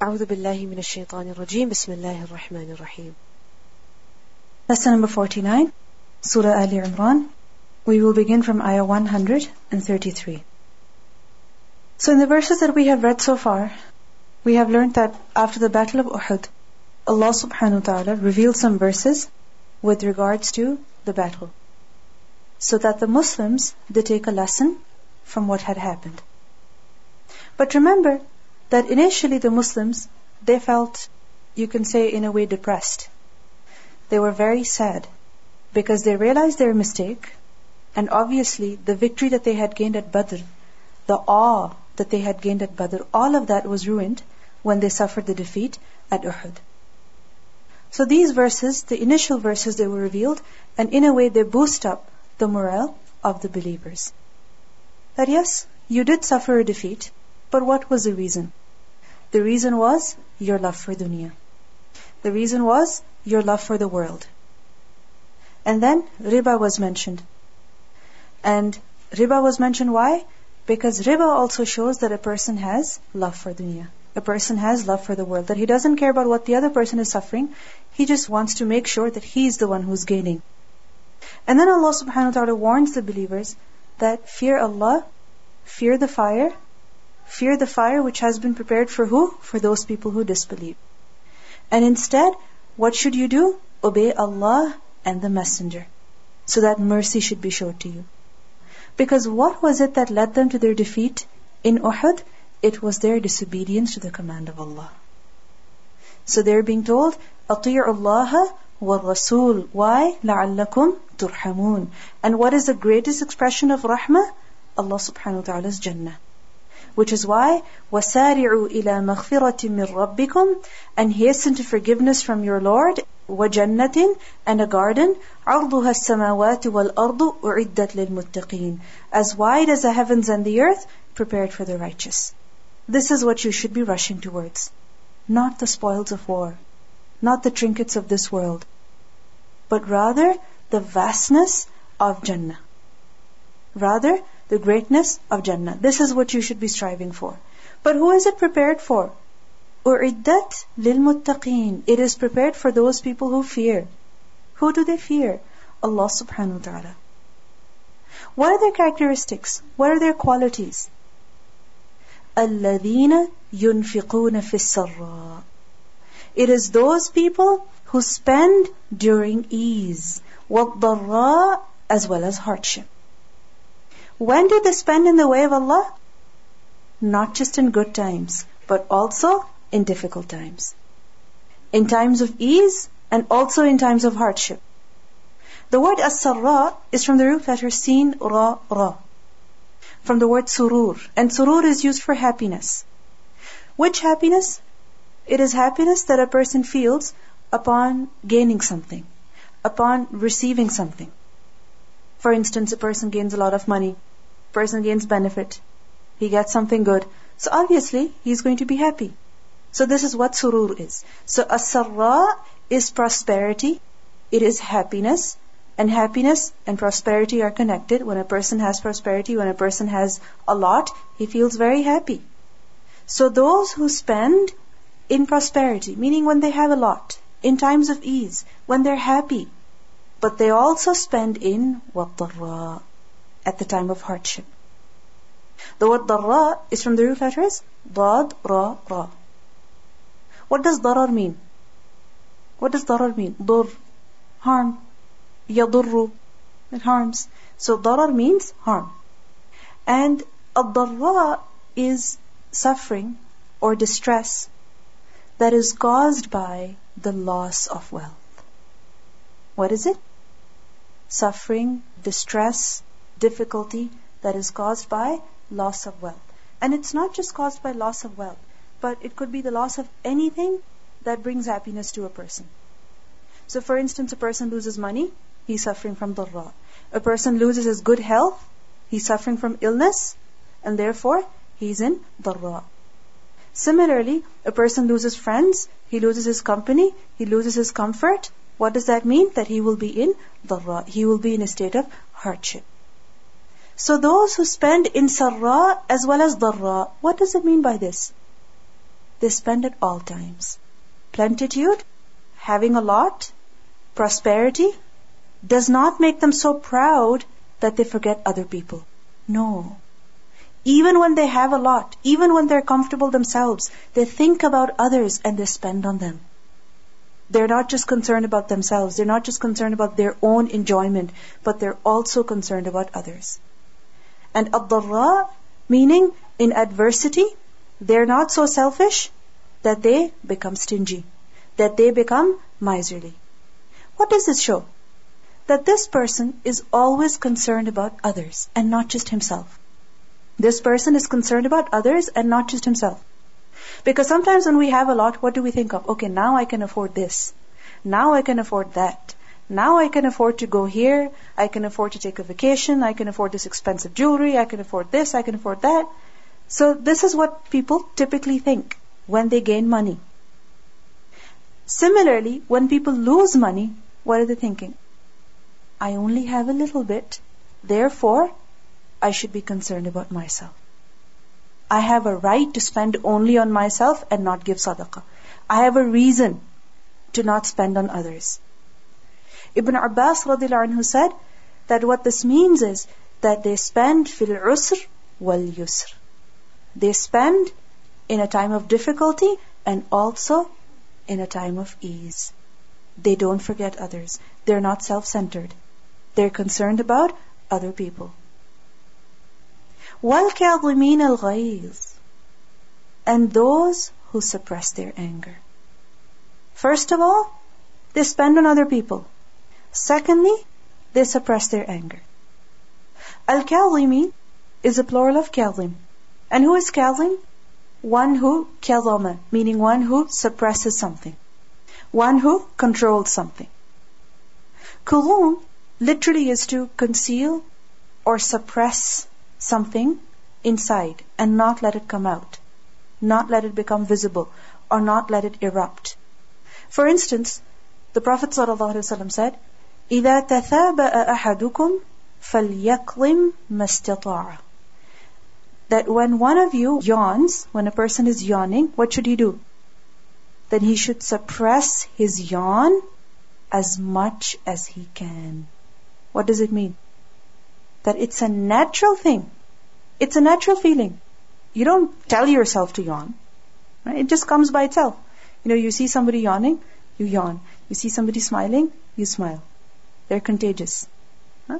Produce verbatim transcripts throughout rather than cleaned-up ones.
أعوذ بالله من الشيطان الرجيم بسم الله الرحمن الرحيم. Lesson number forty-nine, Surah Ali Imran. We will begin from ayah one hundred thirty-three. So in the verses that we have read so far, we have learned that after the Battle of Uhud, Allah subhanahu wa ta'ala revealed some verses with regards to the battle, so that the Muslims, they take a lesson from what had happened. But remember that initially the Muslims, they felt, you can say in a way, depressed. They were very sad because they realized their mistake, and obviously the victory that they had gained at Badr, the awe that they had gained at Badr, all of that was ruined when they suffered the defeat at Uhud. So these verses, the initial verses, they were revealed, and in a way they boost up the morale of the believers. That yes, you did suffer a defeat, but what was the reason? The reason was your love for dunya. The reason was your love for the world. And then riba was mentioned. And riba was mentioned why? Because riba also shows that a person has love for dunya. A person has love for the world. That he doesn't care about what the other person is suffering. He just wants to make sure that he's the one who's gaining. And then Allah subhanahu wa ta'ala warns the believers that fear Allah, fear the fire, fear the fire which has been prepared for who? For those people who disbelieve. And instead, what should you do? Obey Allah and the Messenger, so that mercy should be shown to you. Because what was it that led them to their defeat in Uhud? It was their disobedience to the command of Allah. So they're being told, أَطِيعُوا اللَّهَ وَالرَّسُولِ Why? لَعَلَّكُمْ تُرْحَمُونَ. And what is the greatest expression of rahmah? Allah subhanahu wa ta'ala's Jannah. Which is why, وَسَارِعُوا إِلَى مَغْفِرَةٍ مِّن رَبِّكُمْ And hasten to forgiveness from your Lord, وَجَنَّةٍ And a garden, عَرْضُهَا السَّمَاوَاتُ وَالْأَرْضُ أُعِدَّتْ لِلْمُتَّقِينَ As wide as the heavens and the earth, prepared for the righteous. This is what you should be rushing towards. Not the spoils of war, not the trinkets of this world, but rather the vastness of Jannah. Rather, the greatness of Jannah. This is what you should be striving for. But who is it prepared for? أُعِدَّتْ لِلْمُتَّقِينَ It is prepared for those people who fear. Who do they fear? Allah subhanahu wa ta'ala. What are their characteristics? What are their qualities? الَّذِينَ يُنْفِقُونَ فِي السَّرَّاءِ It is those people who spend during ease, وَالضَّرَّاءِ as well as hardship. When do they spend in the way of Allah? Not just in good times, but also in difficult times. In times of ease and also in times of hardship. The word as-sarra is from the root letter sin, ra, ra. From the word surur. And surur is used for happiness. Which happiness? It is happiness that a person feels upon gaining something, upon receiving something. For instance, a person gains a lot of money, person gains benefit, he gets something good. So obviously, he's going to be happy. So this is what surur is. So as-sarra is prosperity, it is happiness, and happiness and prosperity are connected. When a person has prosperity, when a person has a lot, he feels very happy. So those who spend in prosperity, meaning when they have a lot, in times of ease, when they're happy, but they also spend in وَالضَّرَّاء at the time of hardship. The word ضَرَّاء is from the root letters ضاد, را, را. What does ضرر mean? What does ضرر mean? ضر, harm. يضر, it harms. So ضرر means harm. And الضَّرَّاء is suffering or distress that is caused by the loss of wealth. What is it? Suffering, distress, difficulty that is caused by loss of wealth. And it's not just caused by loss of wealth, but it could be the loss of anything that brings happiness to a person. So for instance, a person loses money, he's suffering from dharra. A person loses his good health, he's suffering from illness, and therefore he's in dharra. Similarly, a person loses friends, he loses his company, he loses his comfort. What does that mean? That he will be in dharra. He will be in a state of hardship. So those who spend in sarra as well as dharra, what does it mean by this? they spend at all times. Plenitude, having a lot, prosperity, does not make them so proud that they forget other people. No. Even when they have a lot, even when they're comfortable themselves, they think about others and they spend on them. They're not just concerned about themselves, they're not just concerned about their own enjoyment, but they're also concerned about others. And ad-darra, meaning in adversity, they're not so selfish that they become stingy, that they become miserly. What does this show? That this person is always concerned about others and not just himself. This person is concerned about others and not just himself. Because sometimes when we have a lot, what do we think of? Okay, now I can afford this. Now I can afford that. Now I can afford to go here. I can afford to take a vacation. I can afford this expensive jewelry. I can afford this. I can afford that. So this is what people typically think when they gain money. Similarly, when people lose money, what are they thinking? I only have a little bit. Therefore, I should be concerned about myself. I have a right to spend only on myself and not give sadaqah. I have a reason to not spend on others. Ibn Abbas radiallahu anhu said that what this means is that they spend fil usr wal yusr. They spend in a time of difficulty and also in a time of ease. They don't forget others. They're not self-centered. They're concerned about other people. وَالْكَاظِمِينَ الْغَيْظِ, and those who suppress their anger. First of all, they spend on other people. Secondly, they suppress their anger. Al-Kazimi is a plural of Kazim. And who is Kazim? One who kazama, meaning one who suppresses something. One who controls something. Kulum literally is to conceal or suppress something inside and not let it come out, not let it become visible, or not let it erupt. For instance, the Prophet ﷺ said, إِذَا تَثَابَأَ أَحَدُكُمْ فَلْيَقْلِمْ مَسْتَطَاعَ, that when one of you yawns, when a person is yawning, what should he do? Then he should suppress his yawn as much as he can. What does it mean? That it's a natural thing. It's a natural feeling. You don't tell yourself to yawn. Right? It just comes by itself. You know, you see somebody yawning, you yawn. You see somebody smiling, you smile. They're contagious. Huh?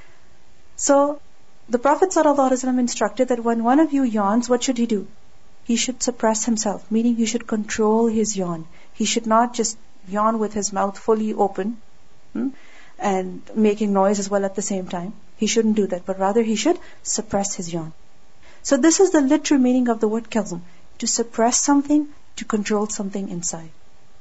So, the Prophet ﷺ instructed that when one of you yawns, what should he do? He should suppress himself, meaning he should control his yawn. He should not just yawn with his mouth fully open hmm, and making noise as well at the same time. He shouldn't do that, but rather he should suppress his yawn. So this is the literal meaning of the word kazm, to suppress something, to control something inside.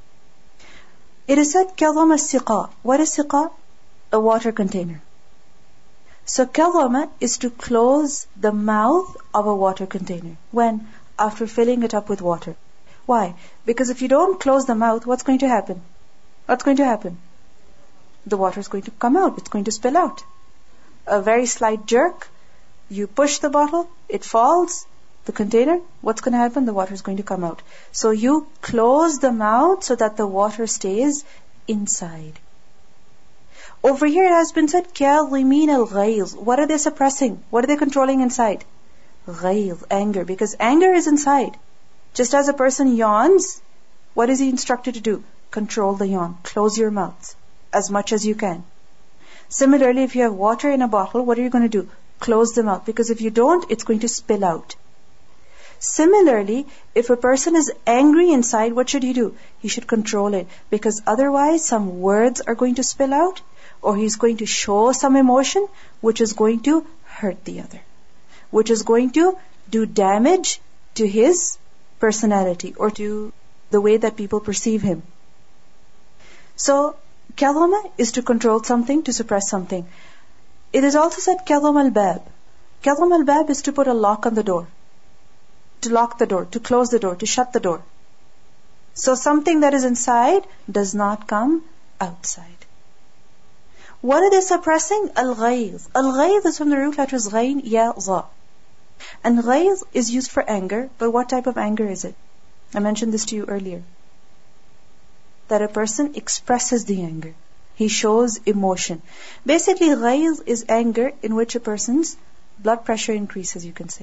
It is said kazama as-siqa. What is siqa? A water container. So kazama is to close the mouth of a water container. When? After filling it up with water. Why? Because if you don't close the mouth, what's going to happen? What's going to happen? The water is going to come out. It's going to spill out. A very slight jerk, you push the bottle, it falls, the container, what's going to happen? The water is going to come out. So you close the mouth so that the water stays inside. Over here it has been said, كَاظِمِينَ الْغَيْظِ. What are they suppressing? What are they controlling inside? Ghayz, anger, because anger is inside. Just as a person yawns, what is he instructed to do? Control the yawn. Close your mouth as much as you can. Similarly, if you have water in a bottle, what are you going to do? Close the mouth, because if you don't, it's going to spill out. Similarly, if a person is angry inside, what should he do? He should control it, because otherwise some words are going to spill out, or he's going to show some emotion which is going to hurt the other, which is going to do damage to his personality or to the way that people perceive him. So, kalama is to control something, to suppress something. It is also said kalam al-bab. Kalam al-bab is to put a lock on the door, to lock the door, to close the door, to shut the door. So something that is inside does not come outside. What are they suppressing? Al-ghayz. Al-ghayz is from the root letters ghayn, ya, za. And ghayz is used for anger, but what type of anger is it? I mentioned this to you earlier. That a person expresses the anger. He shows emotion. Basically, ghayz is anger in which a person's blood pressure increases, you can say.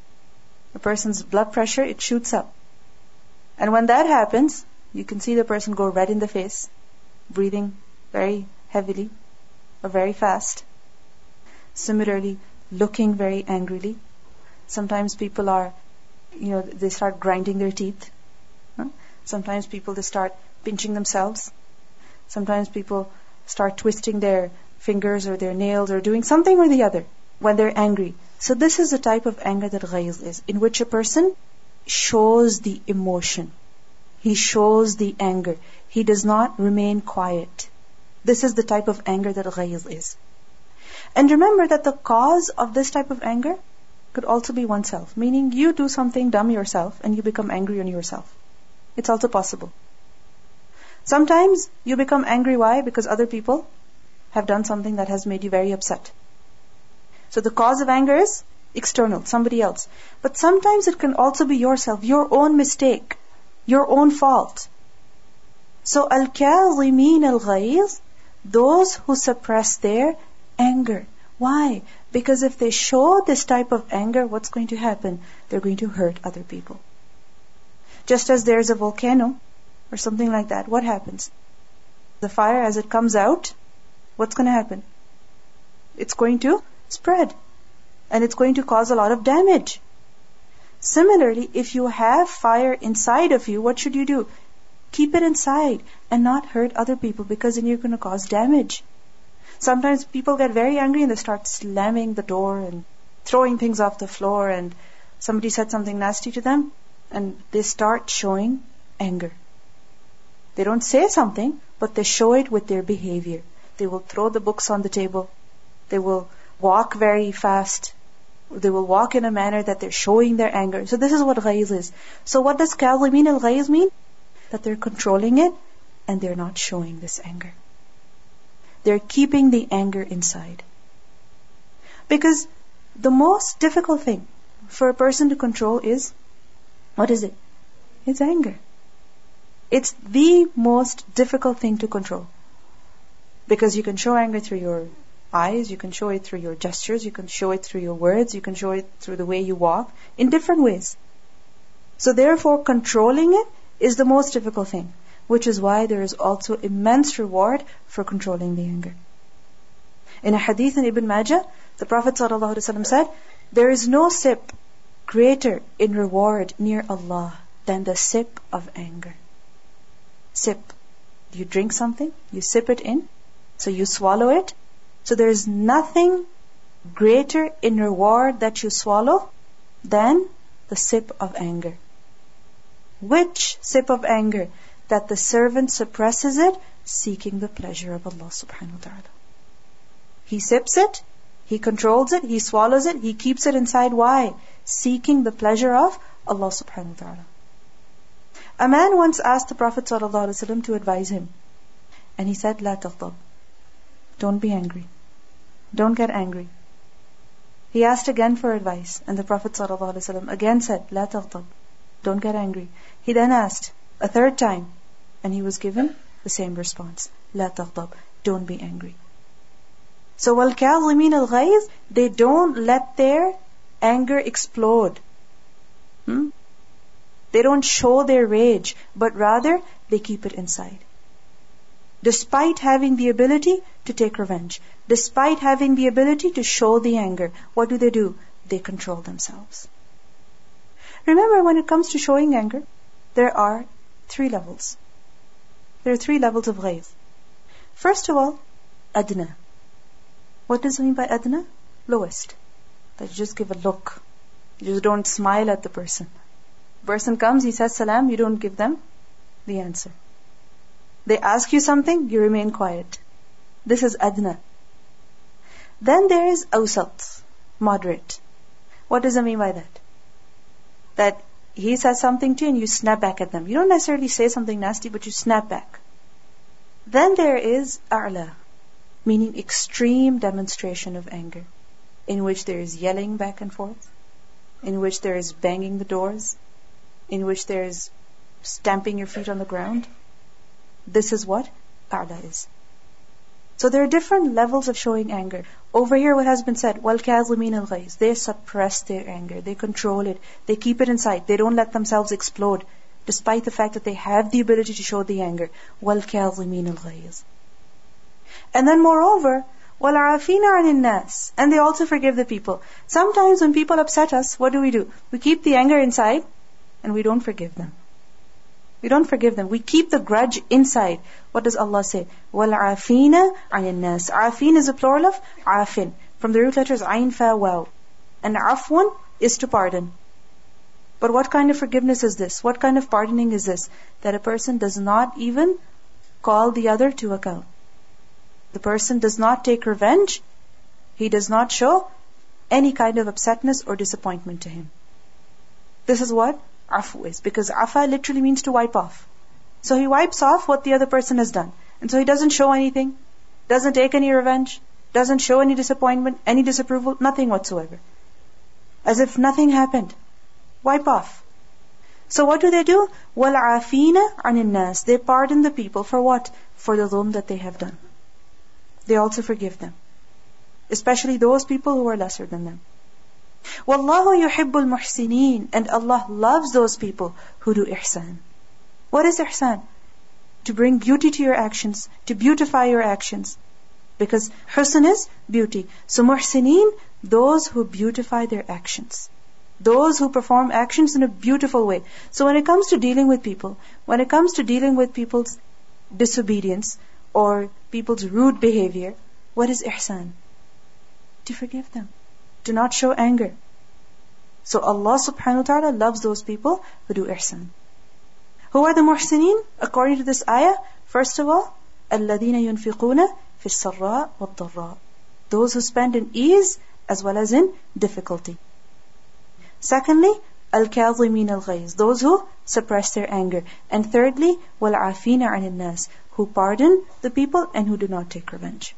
A person's blood pressure, it shoots up. And when that happens, you can see the person go red in the face, breathing very heavily or very fast. Similarly, looking very angrily. Sometimes people are, you know, they start grinding their teeth. Huh? Sometimes people, they start pinching themselves. Sometimes people start twisting their fingers or their nails or doing something or the other when they're angry. So this is the type of anger that ghayz is, in which a person shows the emotion. He shows the anger. He does not remain quiet. This is the type of anger that ghayz is. And remember that the cause of this type of anger could also be oneself. Meaning you do something dumb yourself and you become angry on yourself. It's also possible. Sometimes you become angry. Why? Because other people have done something that has made you very upset. So the cause of anger is external, somebody else. But sometimes it can also be yourself, your own mistake, your own fault. So al-kazimin al-ghayz, those who suppress their anger. Why? Because if they show this type of anger, what's going to happen? They're going to hurt other people. Just as there's a volcano or something like that, what happens? The fire, as it comes out, what's going to happen? It's going to spread. And it's going to cause a lot of damage. Similarly, if you have fire inside of you, what should you do? Keep it inside and not hurt other people, because then you're going to cause damage. Sometimes people get very angry and they start slamming the door and throwing things off the floor, and somebody said something nasty to them and they start showing anger. They don't say something, but they show it with their behavior. They will throw the books on the table. They will walk very fast. They will walk in a manner that they're showing their anger. So this is what ghayz is. So what does kazimin al-ghayz mean? That they're controlling it and they're not showing this anger. They're keeping the anger inside. Because the most difficult thing for a person to control is, what is it? It's anger. It's the most difficult thing to control. Because you can show anger through your eyes, you can show it through your gestures, you can show it through your words, you can show it through the way you walk, in different ways. So therefore, controlling it is the most difficult thing, which is why there is also immense reward for controlling the anger. In a hadith in Ibn Majah, the Prophet ﷺ said, there is no sip greater in reward near Allah than the sip of anger. Sip. You drink something, you sip it in, so you swallow it. So there is nothing greater in reward that you swallow than the sip of anger. Which sip of anger? That the servant suppresses it, seeking the pleasure of Allah subhanahu wa ta'ala. He sips it, he controls it, he swallows it, he keeps it inside. Why? Seeking the pleasure of Allah subhanahu wa ta'ala. A man once asked the Prophet sallallahu alaihi wasallam to advise him. And he said, La taghdab. Don't be angry. Don't get angry. He asked again for advice. And the Prophet sallallahu alaihi wasallam again said, La taghdab. Don't get angry. He then asked a third time. And he was given the same response. La taghdab. Don't be angry. So, wal kazimin al-ghayz, they don't let their anger explode. Hmm? They don't show their rage, but rather they keep it inside. Despite having the ability to take revenge, despite having the ability to show the anger, what do they do? They control themselves. Remember, when it comes to showing anger, there are three levels. There are three levels of ghayz. First of all, adna. What does it mean by adna? Lowest. That you just give a look. You just don't smile at the person. Person comes, he says salam, you don't give them the answer. They ask you something, you remain quiet. This is adna. Then there is awsat, moderate. What does it mean by that? That he says something to you and you snap back at them. You don't necessarily say something nasty, but you snap back. Then there is a'la, meaning extreme demonstration of anger, in which there is yelling back and forth, in which there is banging the doors, in which there is stamping your feet on the ground. This is what A'la is. So there are different levels of showing anger. Over here what has been said, وَالْكَاظِمِينَ الْغَيْظِ, they suppress their anger, they control it, they keep it inside, they don't let themselves explode, despite the fact that they have the ability to show the anger. وَالْكَاظِمِينَ الْغَيْظِ. And then moreover, وَالْعَافِينَ عَنِ النَّاسِ, and they also forgive the people. Sometimes when people upset us, what do we do? We keep the anger inside and we don't forgive them. We don't forgive them. We keep the grudge inside. What does Allah say? وَالْعَافِينَ عَنِ النَّاسِ. Afin is a plural of afin, from the root letters ayn, fa, waw. And afwan is to pardon. But what kind of forgiveness is this? What kind of pardoning is this? That a person does not even call the other to account. The person does not take revenge. He does not show any kind of upsetness or disappointment to him. This is what afu is. Because afa literally means to wipe off. So he wipes off what the other person has done. And so he doesn't show anything, doesn't take any revenge, doesn't show any disappointment, any disapproval, nothing whatsoever. As if nothing happened. Wipe off. So what do they do? وَالْعَافِينَ عَنِ النَّاسِ. They pardon the people for what? For the dhulm that they have done. They also forgive them. Especially those people who are lesser than them. وَاللَّهُ يُحِبُّ الْمُحْسِنِينَ. And Allah loves those people who do ihsan. What is ihsan? To bring beauty to your actions, to beautify your actions. Because husn is beauty. So muhsineen, those who beautify their actions. Those who perform actions in a beautiful way. So when it comes to dealing with people, when it comes to dealing with people's disobedience or people's rude behavior, what is ihsan? To forgive them. To not show anger. So Allah subhanahu wa ta'ala loves those people who do ihsan. Who are the muhsineen? According to this ayah, first of all, الَّذِينَ يُنْفِقُونَ فِي السَّرَّاءِ وَالضَّرَّاءِ. Those who spend in ease as well as in difficulty. Secondly, الْكَاظِمِينَ الْغَيْظِ. Those who suppress their anger. And thirdly, وَالْعَافِينَ عَنِ النَّاسِ. Who pardon the people and who do not take revenge.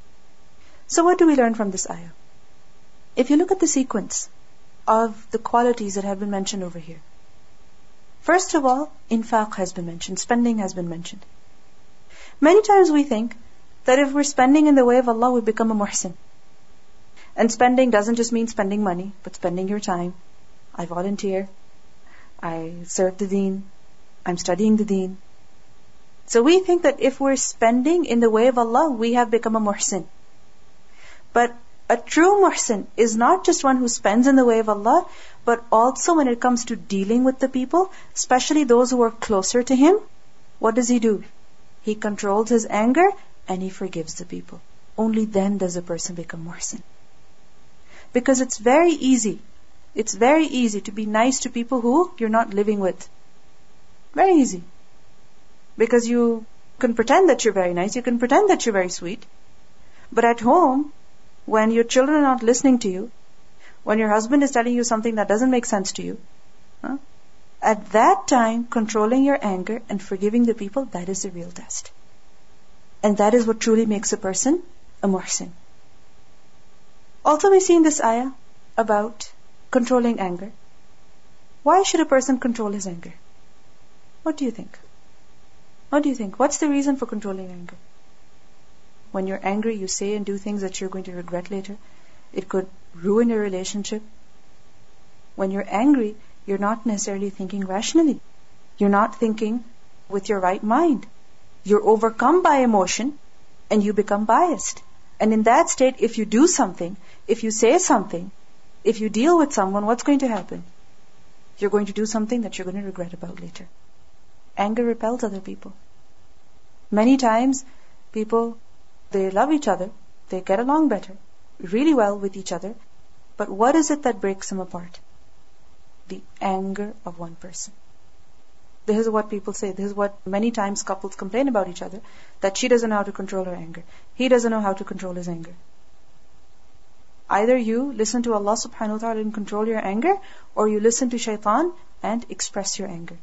So what do we learn from this ayah? If you look at the sequence of the qualities that have been mentioned over here, first of all, infaq has been mentioned, spending has been mentioned. Many times we think that if we're spending in the way of Allah, we become a muhsin. And spending doesn't just mean spending money, but spending your time. I volunteer, I serve the deen, I'm studying the deen. So we think that if we're spending in the way of Allah, we have become a muhsin. But a true muhsin is not just one who spends in the way of Allah, but also when it comes to dealing with the people, especially those who are closer to him, what does he do? He controls his anger and he forgives the people. Only then does a person become muhsin. Because it's very easy, it's very easy to be nice to people who you're not living with. Very easy. Because you can pretend that you're very nice, you can pretend that you're very sweet. But at home, when your children are not listening to you, when your husband is telling you something that doesn't make sense to you, huh? At that time, controlling your anger and forgiving the people, that is the real test. And that is what truly makes a person a muhsin. Also we see in this ayah about controlling anger. Why should a person control his anger? What do you think? What do you think? What's the reason for controlling anger? When you're angry, you say and do things that you're going to regret later. It could ruin your relationship. When you're angry, you're not necessarily thinking rationally. You're not thinking with your right mind. You're overcome by emotion and you become biased. And in that state, if you do something, if you say something, if you deal with someone, what's going to happen? You're going to do something that you're going to regret about later. Anger repels other people. Many times, people, they love each other, they get along better, really well with each other, but what is it that breaks them apart? The anger of one person. This is what people say, this is what many times couples complain about each other, that she doesn't know how to control her anger. He doesn't know how to control his anger. Either you listen to Allah subhanahu wa ta'ala and control your anger, or you listen to shaitan and express your anger.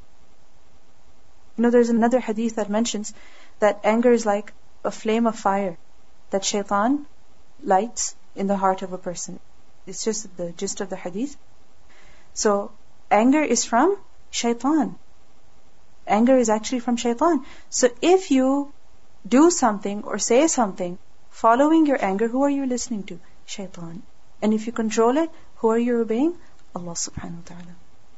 You know, there's another hadith that mentions that anger is like a flame of fire that shaitan lights in the heart of a person. It's just the gist of the hadith. So, anger is from shaitan. anger is actually from shaitan. So if you do something or say something following your anger, who are you listening to? Shaitan. And if you control it, who are you obeying? Allah subhanahu wa ta'ala.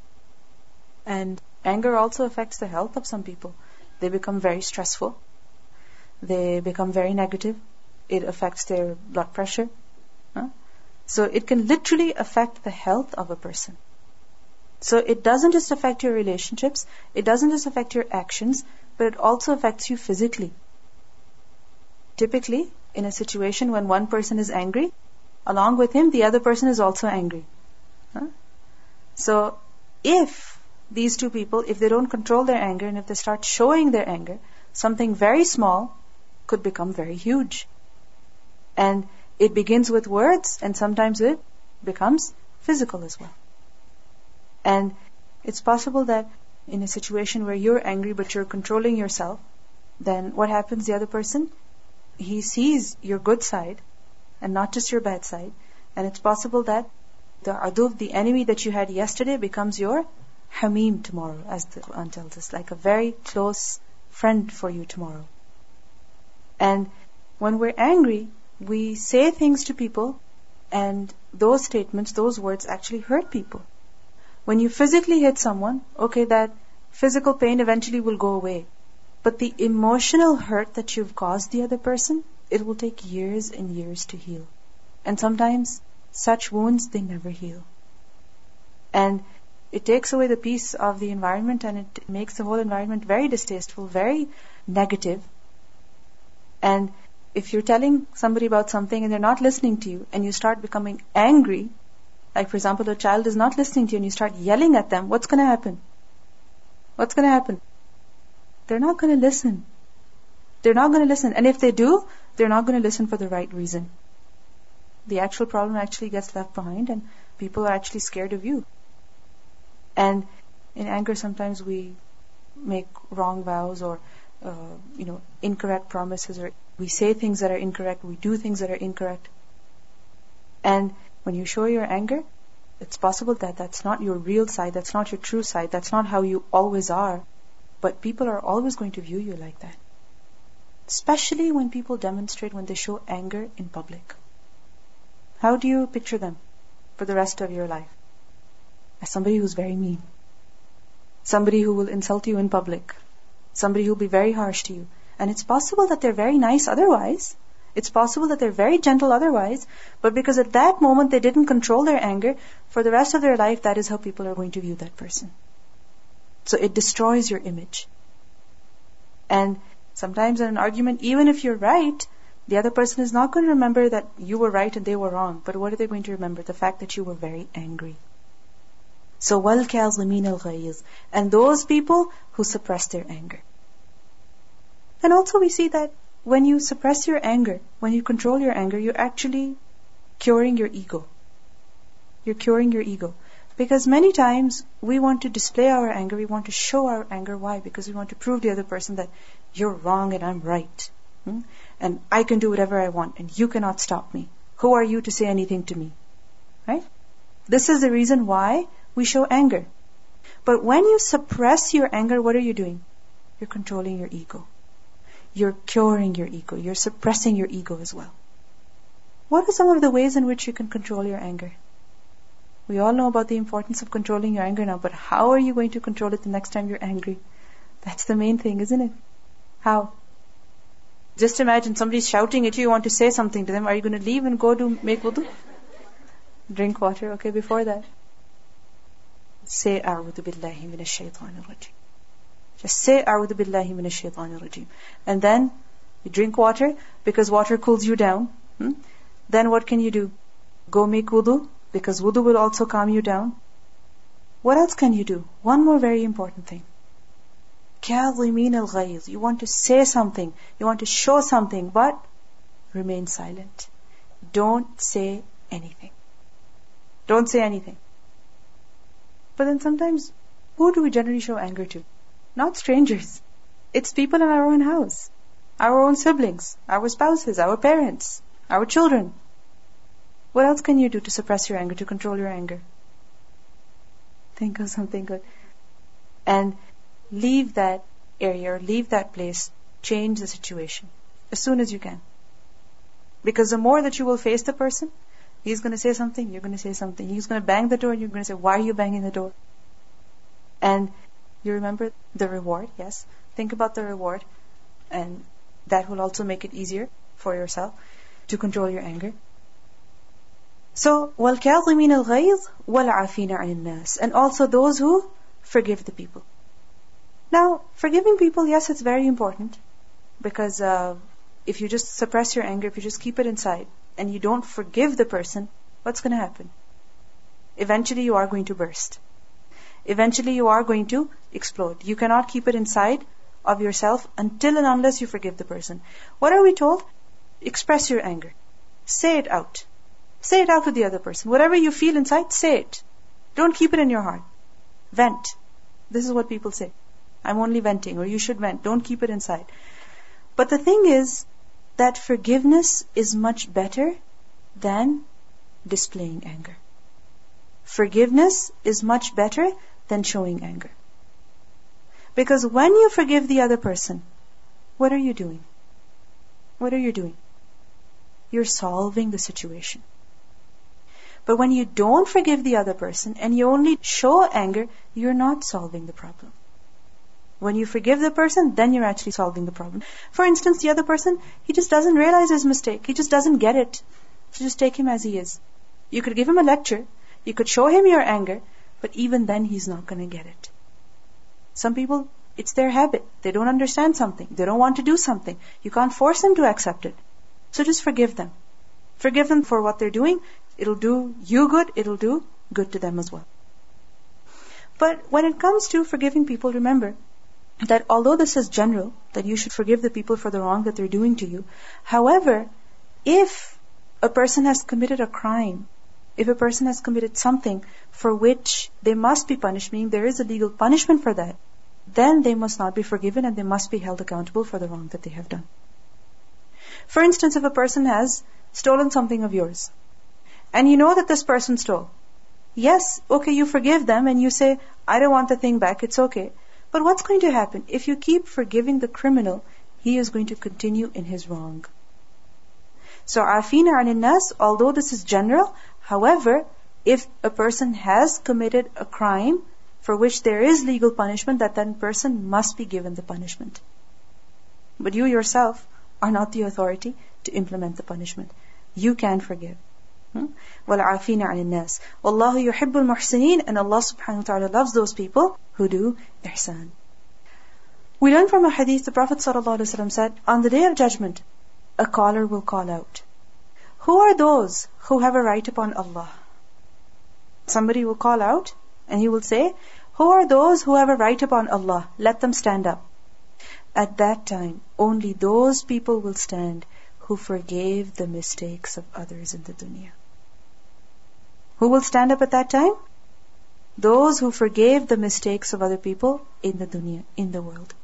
And anger also affects the health of some people. They become very stressful. They become very negative. It affects their blood pressure. Huh? So it can literally affect the health of a person. So it doesn't just affect your relationships, it doesn't just affect your actions, but it also affects you physically. Typically, in a situation when one person is angry, along with him, the other person is also angry. Huh? So if these two people, if they don't control their anger and if they start showing their anger, something very small could become very huge. And it begins with words, and sometimes it becomes physical as well. And it's possible that in a situation where you're angry but you're controlling yourself, then what happens? The other person, he sees your good side and not just your bad side. And it's possible that the adub, the enemy that you had yesterday, becomes your hamim tomorrow, as the Quran tells us, like a very close friend for you tomorrow. And when we're angry, we say things to people, and those statements, those words actually hurt people. When you physically hit someone, okay, that physical pain eventually will go away. But the emotional hurt that you've caused the other person, it will take years and years to heal. And sometimes such wounds, they never heal. And it takes away the peace of the environment, and it makes the whole environment very distasteful, very negative. And if you're telling somebody about something and they're not listening to you, and you start becoming angry, like for example, a child is not listening to you and you start yelling at them, what's going to happen? What's going to happen? They're not going to listen. They're not going to listen. And if they do, they're not going to listen for the right reason. The actual problem actually gets left behind, and people are actually scared of you. And in anger, sometimes we make wrong vows, or uh, you know, incorrect promises, or we say things that are incorrect, we do things that are incorrect. And when you show your anger, it's possible that that's not your real side, that's not your true side, that's not how you always are. But people are always going to view you like that. Especially when people demonstrate, when they show anger in public. How do you picture them for the rest of your life? As somebody who's very mean. Somebody who will insult you in public. Somebody who will be very harsh to you. And it's possible that they're very nice otherwise. It's possible that they're very gentle otherwise. But because at that moment they didn't control their anger, for the rest of their life, that is how people are going to view that person. So it destroys your image. And sometimes in an argument, even if you're right, the other person is not going to remember that you were right and they were wrong. But what are they going to remember? The fact that you were very angry. So وَالْكَاظِمِينَ الْغَيْظِ, and those people who suppress their anger. And also we see that when you suppress your anger, when you control your anger, you're actually curing your ego. You're curing your ego. Because many times we want to display our anger, we want to show our anger. Why? Because we want to prove to the other person that you're wrong and I'm right. Hmm? And I can do whatever I want and you cannot stop me. Who are you to say anything to me? Right? This is the reason why we show anger. But when you suppress your anger, what are you doing? You're controlling your ego. You're curing your ego. You're suppressing your ego as well. What are some of the ways in which you can control your anger? We all know about the importance of controlling your anger now, but how are you going to control it the next time you're angry? That's the main thing, isn't it? How? Just imagine somebody's shouting at you, you want to say something to them. Are you going to leave and go to make wudu? Drink water, okay, before that. Say, أعوذ بالله من الشيطان الرجيم. Just say, أعوذ بالله من الشيطان الرجيم. And then you drink water, because water cools you down. Hmm? Then what can you do? Go make wudu, because wudu will also calm you down. What else can you do? One more very important thing. كَاظِمِينَ الْغَيْظِ. You want to say something, you want to show something, but remain silent. Don't say anything. Don't say anything. But then sometimes, who do we generally show anger to? Not strangers. It's people in our own house. Our own siblings, our spouses, our parents, our children. What else can you do to suppress your anger, to control your anger? Think of something good. And leave that area or leave that place, change the situation as soon as you can. Because the more that you will face the person, he's going to say something, you're going to say something. He's going to bang the door, and you're going to say, why are you banging the door? And you remember the reward, yes. Think about the reward, and that will also make it easier for yourself to control your anger. So, وَالْكَاظِمِينَ الْغَيْظِ وَالْعَافِينَ عَنِ النَّاسِ. And also those who forgive the people. Now, forgiving people, yes, it's very important. Because uh, if you just suppress your anger, if you just keep it inside, and you don't forgive the person, what's going to happen? Eventually you are going to burst. Eventually you are going to explode. You cannot keep it inside of yourself until and unless you forgive the person. What are we told? Express your anger. Say it out. Say it out to the other person. Whatever you feel inside, say it. Don't keep it in your heart. Vent. This is what people say. I'm only venting, or you should vent. Don't keep it inside. But the thing is that forgiveness is much better than displaying anger. Forgiveness is much better than showing anger. Because when you forgive the other person, what are you doing? What are you doing? You're solving the situation. But when you don't forgive the other person and you only show anger, you're not solving the problem. When you forgive the person, then you're actually solving the problem. For instance, the other person, he just doesn't realize his mistake. He just doesn't get it. So just take him as he is. You could give him a lecture. You could show him your anger. But even then, he's not going to get it. Some people, it's their habit. They don't understand something. They don't want to do something. You can't force them to accept it. So just forgive them. Forgive them for what they're doing. It'll do you good. It'll do good to them as well. But when it comes to forgiving people, remember that although this is general, that you should forgive the people for the wrong that they're doing to you. However, if a person has committed a crime, if a person has committed something for which they must be punished, meaning there is a legal punishment for that, then they must not be forgiven and they must be held accountable for the wrong that they have done. For instance, if a person has stolen something of yours, and you know that this person stole, yes, okay, you forgive them and you say, I don't want the thing back, it's okay. But what's going to happen? If you keep forgiving the criminal, he is going to continue in his wrong. So, عَافِينَ عَنِ النَّاسِ, although this is general, however, if a person has committed a crime for which there is legal punishment, that that person must be given the punishment. But you yourself are not the authority to implement the punishment. You can forgive. وَالْعَافِينَ عَنِ النَّاسِ وَاللَّهُ يُحِبُّ الْمُحْسِنِينَ. And Allah subhanahu wa ta'ala loves those people who do ihsan. We learn from a hadith, the Prophet sallallahu alaihi wasallam said, on the day of judgment, a caller will call out, who are those who have a right upon Allah? Somebody will call out and he will say, who are those who have a right upon Allah? Let them stand up. At that time, only those people will stand who forgave the mistakes of others in the dunya. Who will stand up at that time? Those who forgave the mistakes of other people in the dunya, in the world.